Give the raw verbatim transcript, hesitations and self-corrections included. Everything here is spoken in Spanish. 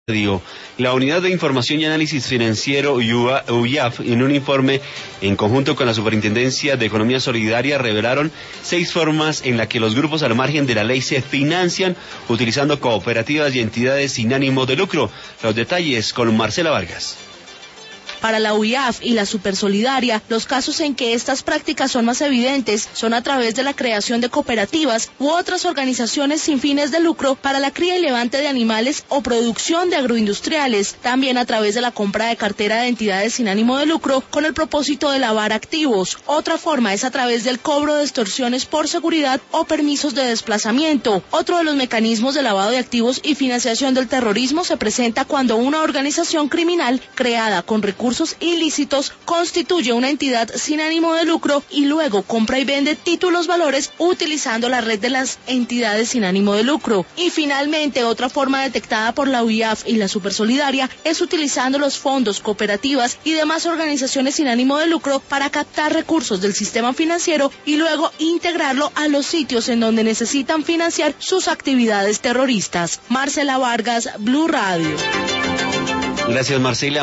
La Unidad de Información y Análisis Financiero U I A F, en un informe en conjunto con la Superintendencia de Economía Solidaria, revelaron seis formas en las que los grupos al margen de la ley se financian utilizando cooperativas y entidades sin ánimo de lucro. Los detalles con Marcela Vargas. Para la U I A F y la Supersolidaria, los casos en que estas prácticas son más evidentes son a través de la creación de cooperativas u otras organizaciones sin fines de lucro para la cría y levante de animales o producción de agroindustriales, también a través de la compra de cartera de entidades sin ánimo de lucro con el propósito de lavar activos. Otra forma es a través del cobro de extorsiones por seguridad o permisos de desplazamiento. Otro de los mecanismos de lavado de activos y financiación del terrorismo se presenta cuando una organización criminal creada con recursos ilícitos constituye una entidad sin ánimo de lucro y luego compra y vende títulos valores utilizando la red de las entidades sin ánimo de lucro. Y finalmente, otra forma detectada por la U I A F y la Supersolidaria es utilizando los fondos, cooperativas y demás organizaciones sin ánimo de lucro para captar recursos del sistema financiero y luego integrarlo a los sitios en donde necesitan financiar sus actividades terroristas. Marcela Vargas, Blue Radio. Gracias, Marcela.